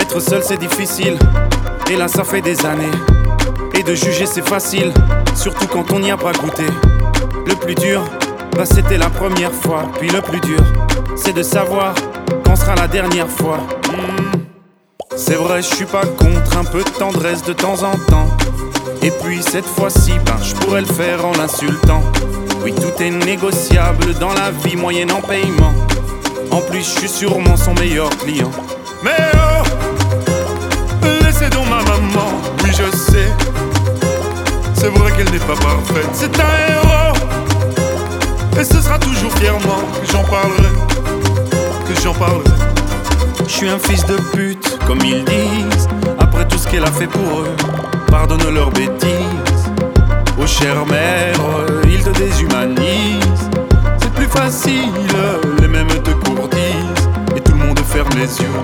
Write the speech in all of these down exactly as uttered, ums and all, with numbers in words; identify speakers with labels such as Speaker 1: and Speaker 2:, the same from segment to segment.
Speaker 1: Être seul c'est difficile, et là ça fait des années. Et de juger c'est facile, surtout quand on n'y a pas goûté. Le plus dur, bah c'était la première fois. Puis le plus dur, c'est de savoir quand sera la dernière fois. mmh. C'est vrai, je suis pas contre un peu de tendresse de temps en temps. Et puis cette fois-ci, ben je pourrais le faire en l'insultant. Oui, tout est négociable dans la vie moyennant paiement. En plus, je suis sûrement son meilleur client. Mais oh, laissez donc ma maman, oui je sais. C'est vrai qu'elle n'est pas parfaite, c'est un héros. Et ce sera toujours fièrement que j'en parlerai, que j'en parlerai. Je suis un fils de pute, comme ils disent. Après tout ce qu'elle a fait pour eux, pardonne leurs bêtises. Oh chère mère, ils te déshumanisent. C'est plus facile, les mêmes te courtisent. Et tout le monde ferme les yeux.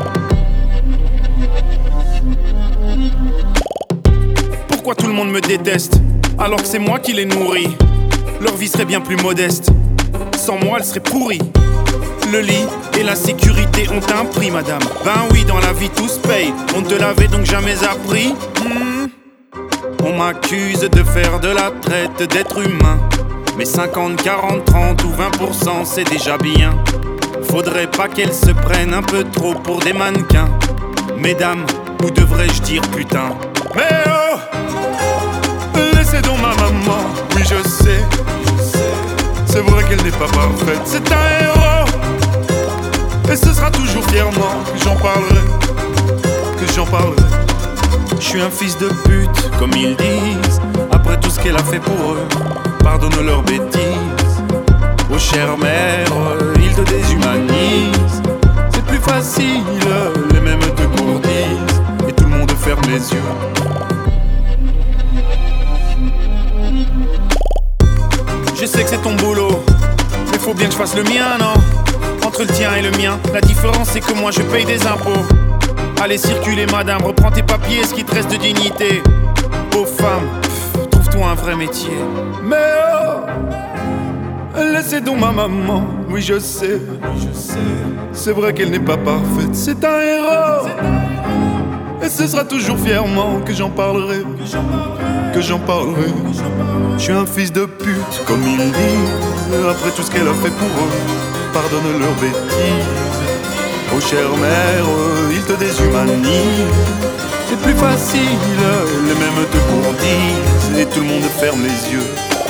Speaker 1: Pourquoi tout le monde me déteste, alors que c'est moi qui les nourris? Leur vie serait bien plus modeste, sans moi elle serait pourrie. Le lit et la sécurité ont un prix, madame. Ben oui, dans la vie tout se paye. On te l'avait donc jamais appris. mmh. On m'accuse de faire de la traite d'êtres humains. Mais cinquante, quarante, trente ou vingt pour cent c'est déjà bien. Faudrait pas qu'elles se prennent un peu trop pour des mannequins. Mesdames, ou devrais-je dire putain? Mais oh, laissez donc ma maman, oui je sais. C'est vrai qu'elle n'est pas parfaite, c'est un héros. Et ce sera toujours fièrement que j'en parlerai, que j'en parlerai. Je suis un fils de pute, comme ils disent. Après tout ce qu'elle a fait pour eux, pardonne leurs bêtises. Oh chère mère, ils te déshumanisent. C'est plus facile, les mêmes te courtisent. Et tout le monde ferme les yeux. Je sais que c'est ton boulot, mais faut bien que je fasse le mien, non? Entre le tien et le mien, la différence c'est que moi je paye des impôts. Allez circuler madame, reprends tes papiers, ce qui te reste de dignité. Aux femmes, pff, trouve-toi un vrai métier. Mais oh, laissez donc ma maman, oui je sais. C'est vrai qu'elle n'est pas parfaite, c'est un héros. Et ce sera toujours fièrement que j'en parlerai, que j'en parlerai. Je suis un fils de pute, comme ils disent. Après tout ce qu'elle a fait pour eux, pardonne leurs bêtises. Oh chère mère, ils te déshumanisent. C'est plus facile, les mêmes te courtisent. Et tout le monde ferme les yeux.